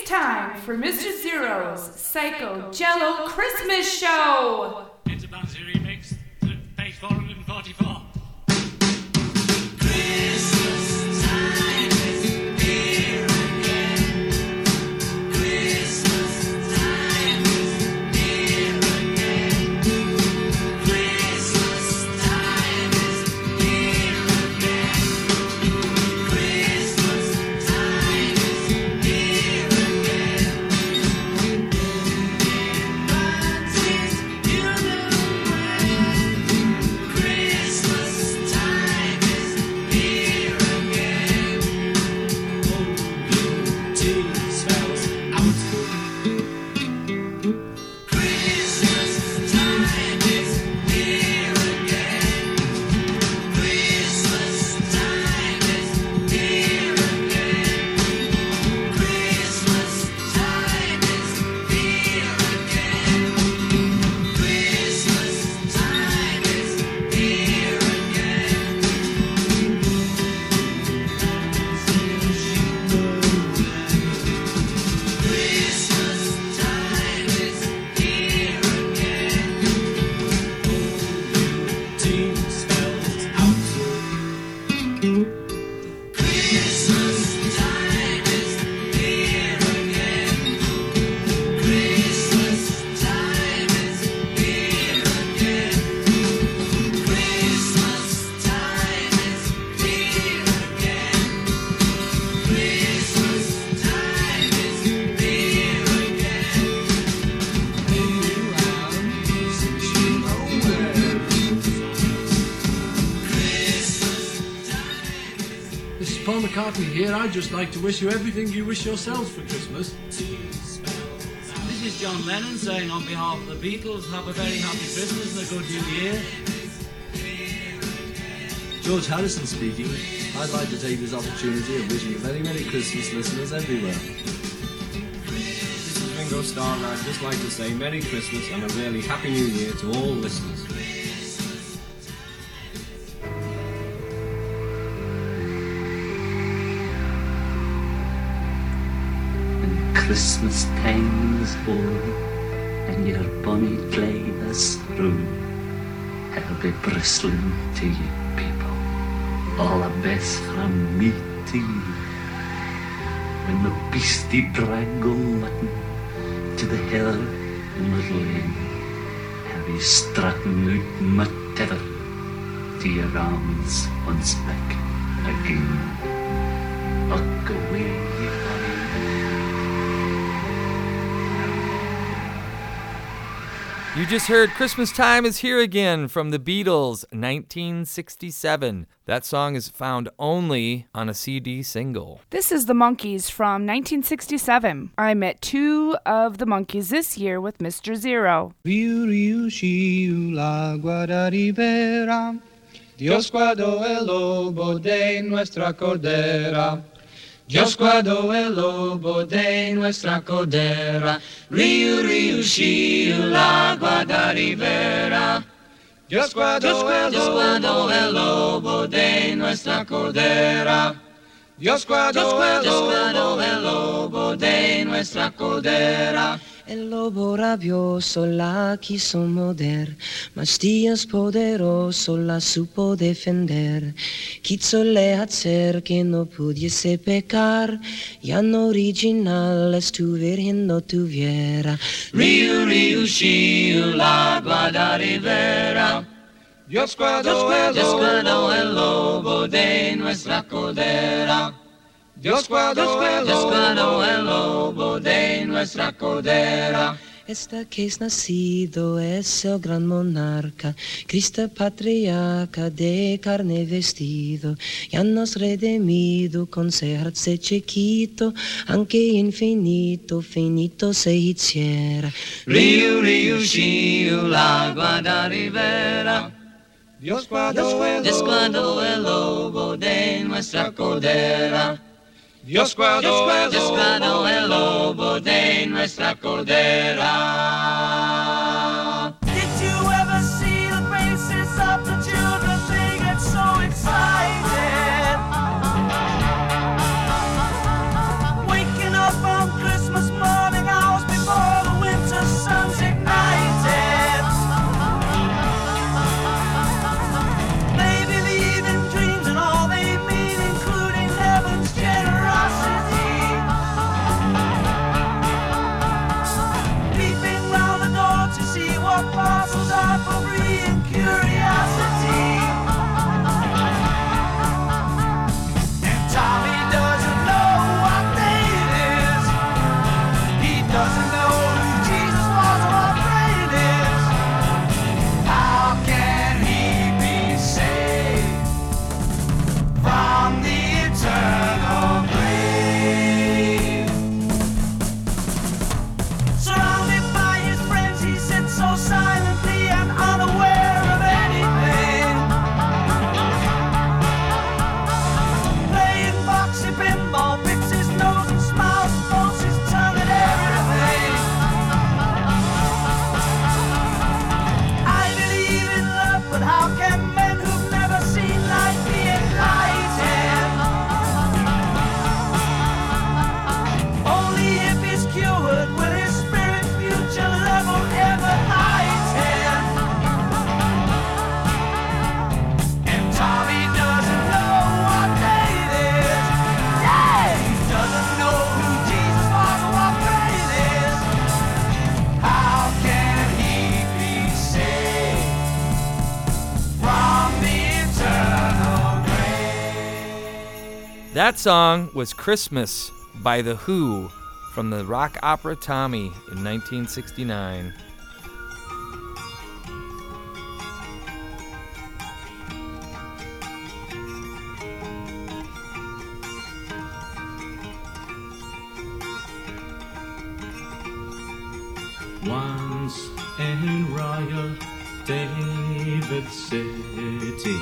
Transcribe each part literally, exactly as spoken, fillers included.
time for Mister Zero's Psycho Jello Christmas Show. It's a bouncy remix to page four hundred forty-four. Christmas time is here again. Christmas time is here again. Christmas time is here again. Christmas time is here again. But since you know when Christmas time is here again. Oh, tea smells out. Christmas time is here again. Christmas time is here again. Christmas time is here again. Christmas time is here again. Christmas time is here again. Tea smells out. Christmas time is here again. Christmas time is here again. Christmas time is here again. Christmas time is here again. Since you know where Christmas time is. This is Paul McCartney here. I'd just like to wish you everything you wish yourselves for Christmas. This is John Lennon saying on behalf of the Beatles, have a very happy Christmas and a good New Year. George Harrison speaking. I'd like to take this opportunity of wishing a very Merry Christmas, listeners everywhere. This is Ringo Starr, and I'd just like to say Merry Christmas and a really Happy New Year to all listeners. When Christmas time is o'er and your bonny glade is through, I'll be bristling to you people, all the best from me to you. When the beastie drag go mutton to the heather in the lane, I'll be strutting out my tether to your arms once back again. Look away, you bonny. You just heard Christmas Time is Here Again from the Beatles, nineteen sixty-seven. That song is found only on a C D single. This is the Monkees from nineteen sixty-seven. I met two of the Monkees this year with Mister Zero. Riu, riu, shiu, la guadaribera. Dios guardó el lobo de nuestra cordera. Dios guardó el lobo de nuestra cordera. Riu, riu, shiu, la guadaribera. Dios guardó, el, Dios guardó el lobo de nuestra cordera. Dios guardó, Dios guardó el lobo de nuestra cordera. El lobo rabioso la quiso morder, mas Dios poderoso la supo defender. Quízole hacer que no pudiese pecar, ya no originales tu virgen no tuviera. Riu, riu, shiu, la guadaribera. Dios guardó, Dios guardó el lobo de nuestra cordera. Dios guardó, Dios guardó el lobo de nuestra cordera. Esta que es nacido es el gran monarca, Cristo patriarca de carne vestido, ya nos redimido con serce chiquito, aunque infinito, finito se hiciera. Riu, riu, shiu, la guadaribera. Dios guardó, Dios guardó el lobo de nuestra cordera. Dios guardó, Dios guardó el lobo de nuestra cordera. Did you ever see the faces of the children? They get so excited. Waking up on Christmas doesn't know who Jesus was or what day it is, how can he be saved from the eternal grave? Surrounded by his friends, he sits so silently and unaware of anything, playing boxy pinball, picks his nose and smiles and folds his tongue at everything. I believe in love, but how can men who've never seen light be enlightened? Only if he's cured will his spirit future level ever heighten. And Tommy doesn't know what day it is. Yeah, he doesn't know who Jesus was or what day it is. How can he be saved from the eternal grave? That song was Christmas by The Who from the rock opera Tommy in nineteen sixty-nine. Once in Royal David City,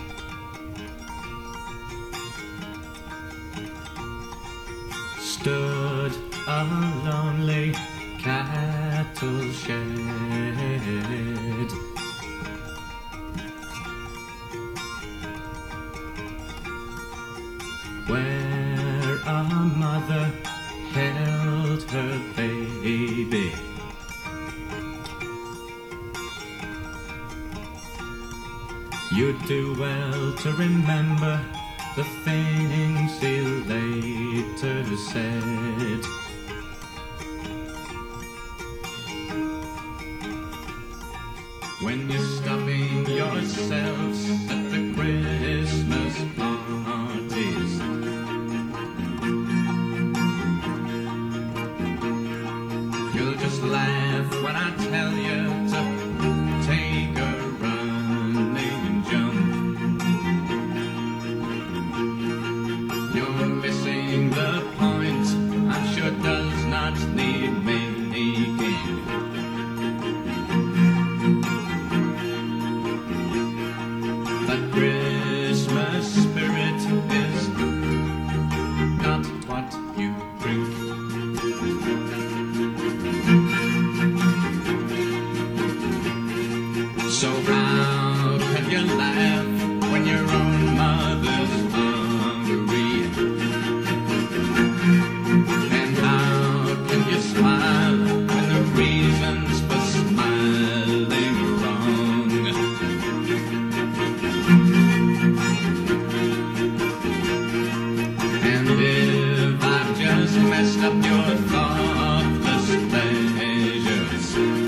stood a lonely cattle shed. Where a mother held her baby. You'd do well to remember the things he later said. When you're stuffing yourselves at the Christmas parties, you'll just laugh when I tell you to take a running jump. You're missing the point, I'm sure does not need making. The Christmas spirit is not what you drink. So how can you laugh when your own mother's hungry? And how can you smile when the reasons for smiling are wrong? And if I've just messed up your thoughtless pleasures,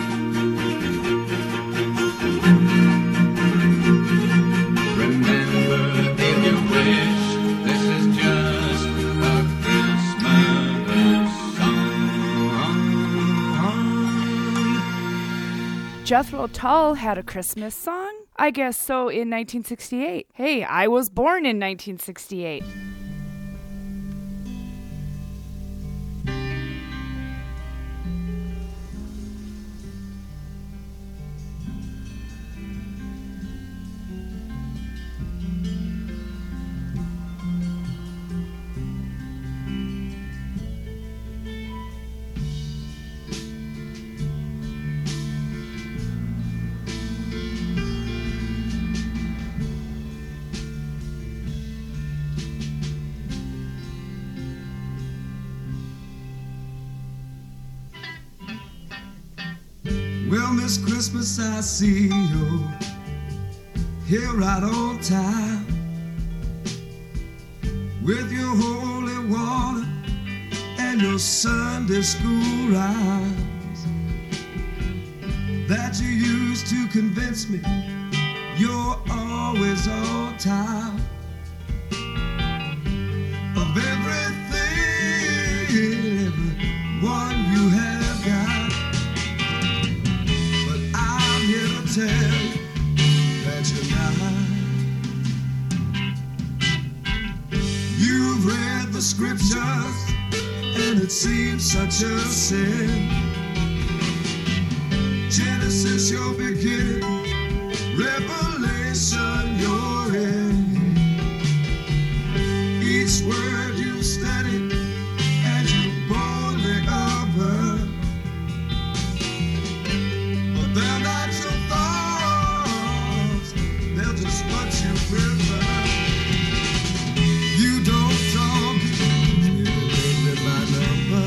remember if you wish, this is just a Christmas song. Jethro Tull had a Christmas song? I guess so in nineteen sixty-eight. Hey, I was born in nineteen sixty-eight. Well, Miss Christmas, I see you here right on time with your holy water and your Sunday school rhymes that you used to convince me you're always on time of everything, everyone you have seems such a sin. Genesis, your beginning, Revelation, your end. Each word you study and you boldly affirm. But they're not your thoughts, they're just what you prefer. You don't talk, you live by number.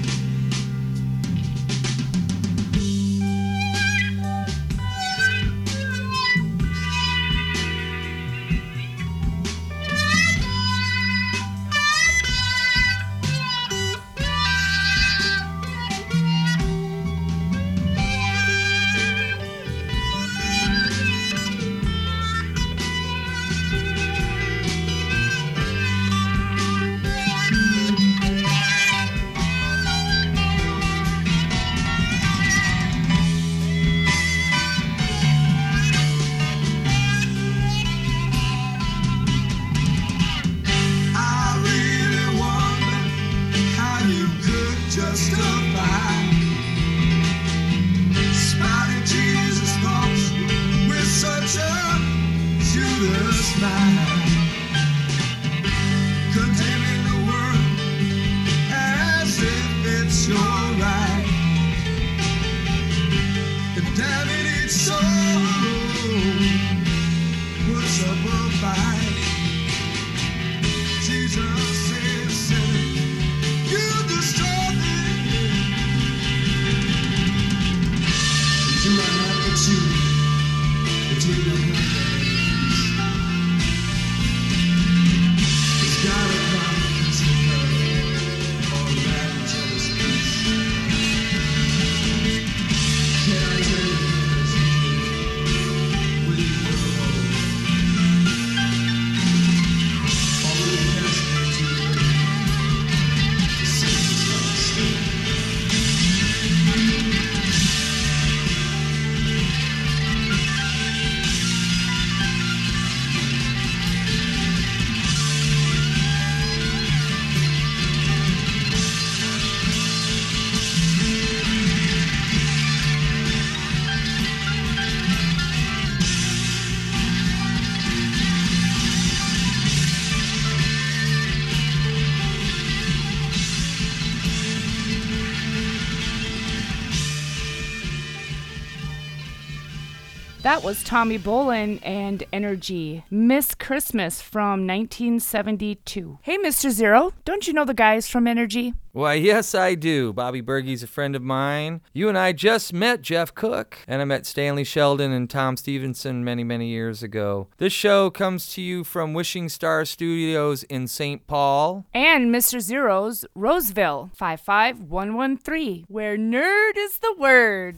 That was Tommy Bolin and Energy, Miss Christmas from nineteen seventy-two. Hey, Mister Zero, don't you know the guys from Energy? Why, yes, I do. Bobby Bergey's a friend of mine. You and I just met Jeff Cook, and I met Stanley Sheldon and Tom Stevenson many, many years ago. This show comes to you from Wishing Star Studios in Saint Paul. And Mister Zero's Roseville, five five one one three, where nerd is the word.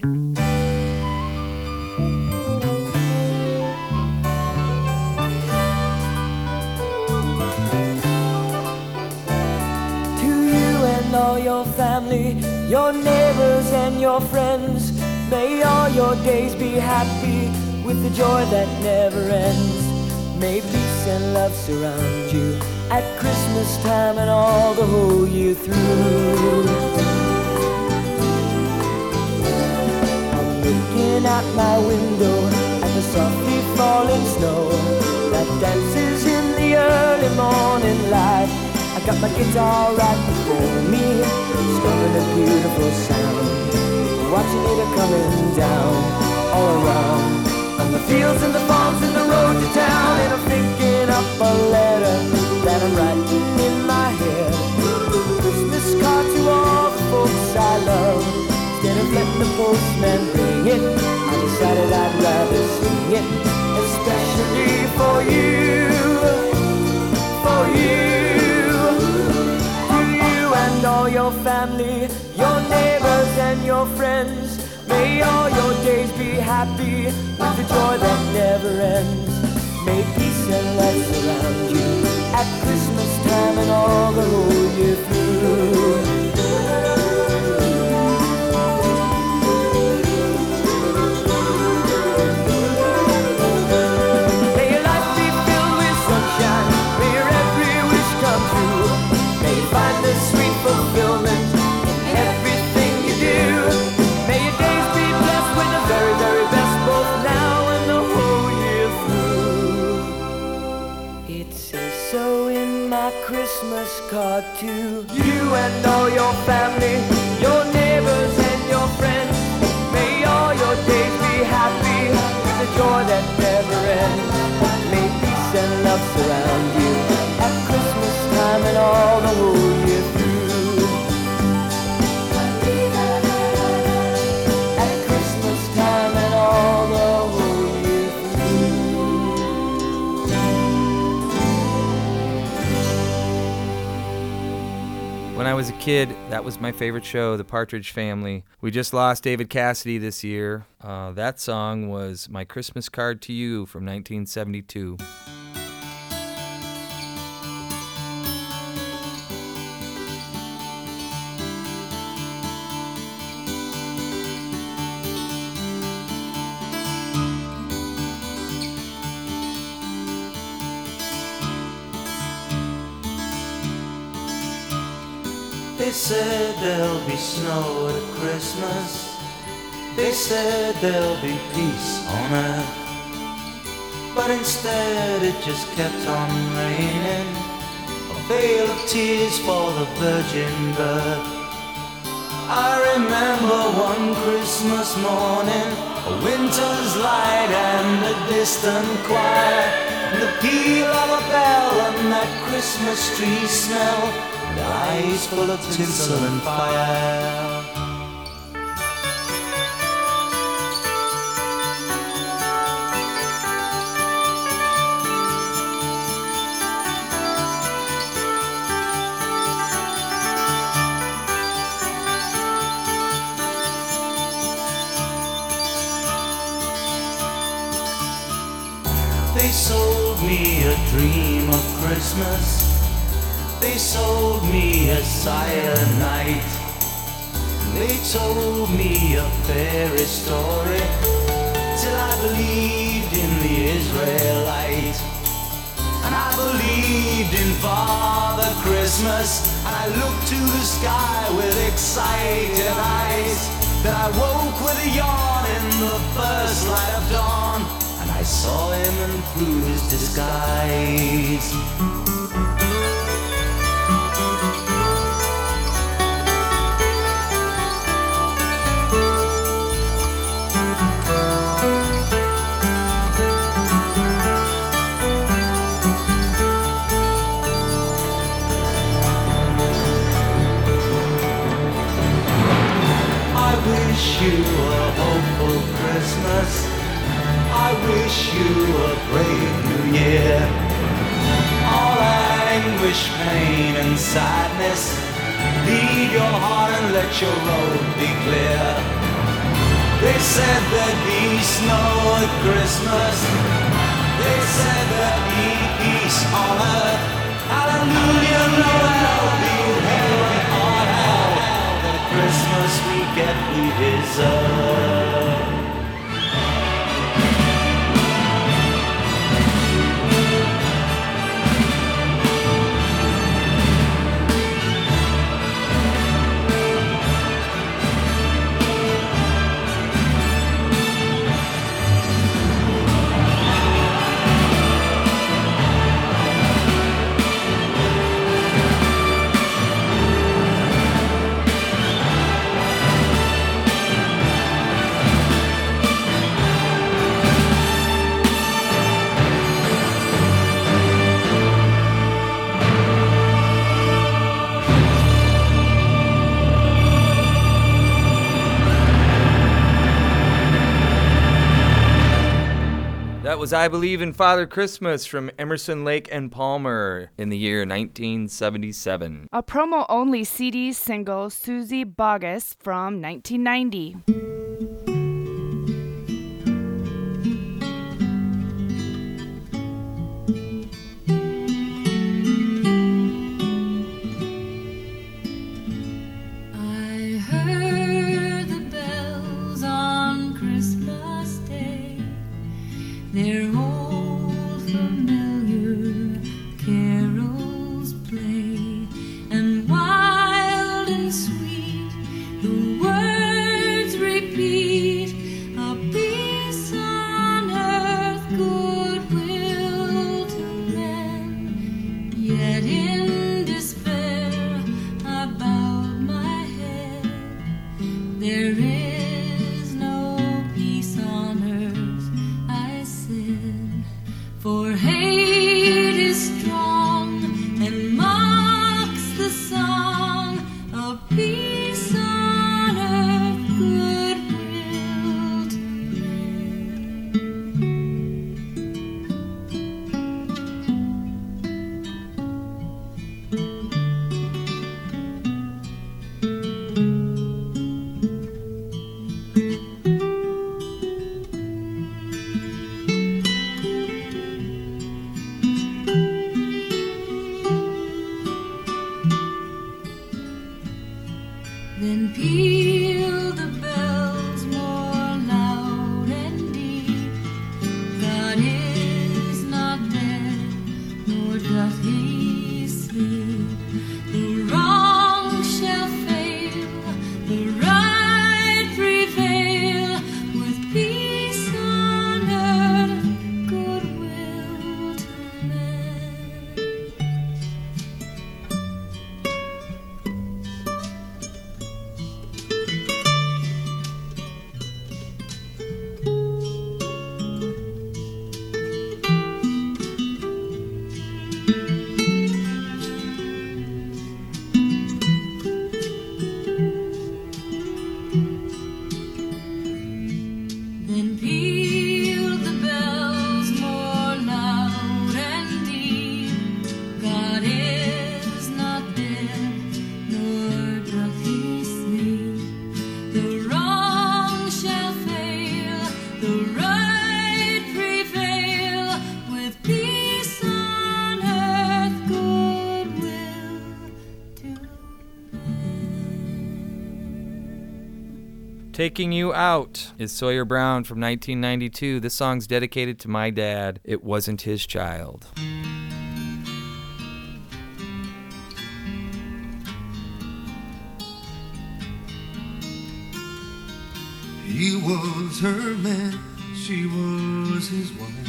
All your family, your neighbors and your friends, may all your days be happy with the joy that never ends. May peace and love surround you at Christmas time and all the whole year through. I'm looking out my window at the softly falling snow that dances in the early morning light. I got my guitar right before me, strumming a beautiful sound, watching it coming down all around, on the fields and the farms and the road to town. And I'm thinking up a letter that I'm writing in my head, a Christmas card to all the folks I love. Instead of letting the postman bring it, I decided I'd rather sing it, especially for you, for you. And all your family, your neighbors and your friends, may all your days be happy with the joy that never ends. May peace and love surround you at Christmas time and all the whole year through. May your life be filled with sunshine, may your every wish come true, may you find the sweet fulfillment card to you and all your family, your neighbors and your friends. May all your days be happy with the joy that never ends. May peace and love surround you at Christmas time and all the whole year through. At Christmas time and all the whole year through. When I was a kid, that was my favorite show, The Partridge Family. We just lost David Cassidy this year. Uh, that song was My Christmas Card to You from nineteen seventy-two. They said there'll be snow at Christmas. They said there'll be peace on earth. But instead it just kept on raining, a veil of tears for the virgin birth. I remember one Christmas morning, a winter's light and a distant choir, and the peal of a bell and that Christmas tree smell, and eyes full of tinsel and fire. They sold me a dream of Christmas. They sold me a silent night. They told me a fairy story till I believed in the Israelite. And I believed in Father Christmas, and I looked to the sky with excited eyes. Then I woke with a yawn in the first light of dawn, and I saw him and through his disguise. I wish you a hopeful Christmas. I wish you a brave new year. All anguish, pain and sadness, leave your heart and let your road be clear. They said there'd be snow at Christmas. They said there'd be peace on earth. Hallelujah, Noel, be heaven on hell. The Christmas we get we deserve. That was I Believe in Father Christmas from Emerson, Lake and Palmer in the year nineteen seventy-seven. A promo-only C D single, Susie Bogus, from nineteen ninety. I heard the bells on Christmas Day. Their old familiar carols play, and wild and sweet the words repeat, a peace on earth, goodwill to men. Yet in despair Then peal the bells more loud and deep. God is not dead, nor doth he sleep. The wrong shall fail, the right prevail, with peace on earth, goodwill to men. Then peal the bells more loud and deep. God is not dead, nor doth he sleep. The wrong shall fail, the right prevail, with peace on earth, goodwill to Taking You Out is Sawyer Brown from nineteen ninety-two. This song's dedicated to my dad. It wasn't his child. He was her man, she was his wife.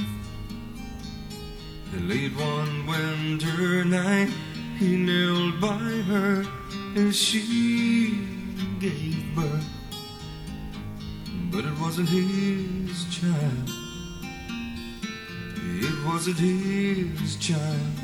Late one winter night, he knelt by her as she gave birth. But it wasn't his child. It wasn't his child.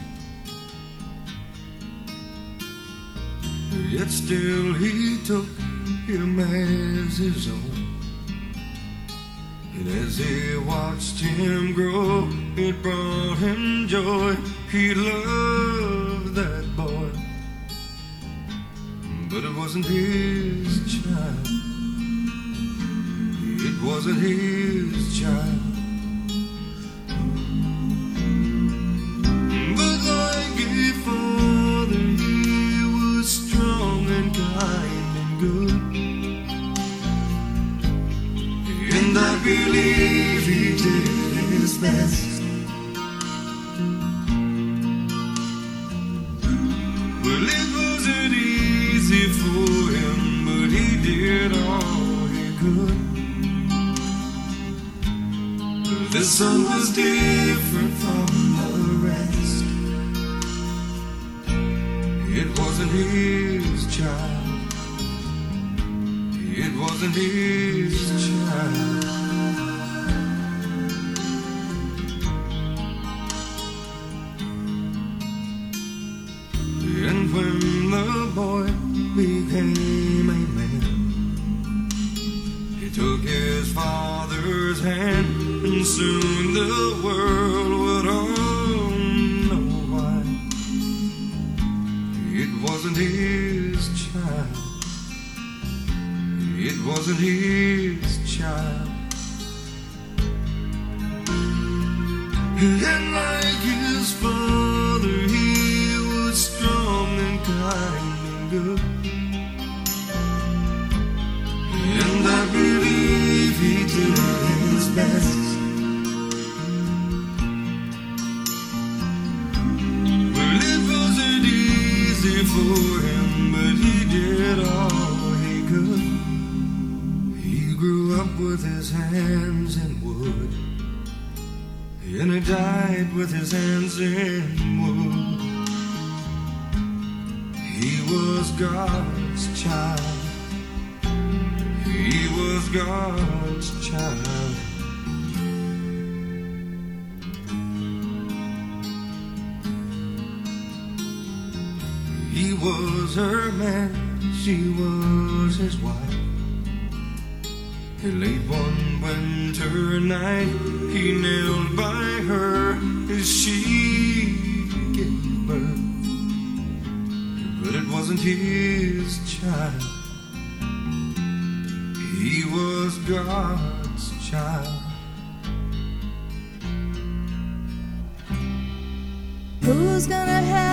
Yet still he took him as his own. And as he watched him grow, it brought him joy. He loved that boy. But it wasn't his child. It wasn't his child. But like a father, he was strong and kind and good. And I believe he did his best. Well, it wasn't easy for him, but he did all he could. This son was different from the rest. It wasn't his child. It wasn't his child. And when the boy became a man, he took his father's hand, and soon the world would all know why. It wasn't his child. It wasn't his child. And like his father, he was strong and kind and good. And I believe he did his best. Well, it wasn't easy for him, but he did all he could. He grew up with his hands in wood, and he died with his hands in wood. He was God's child. He was God's child. He was her man, she was his wife. Late one winter night, he knelt by her as she gave birth. But it wasn't his child. He was God's child. Who's gonna have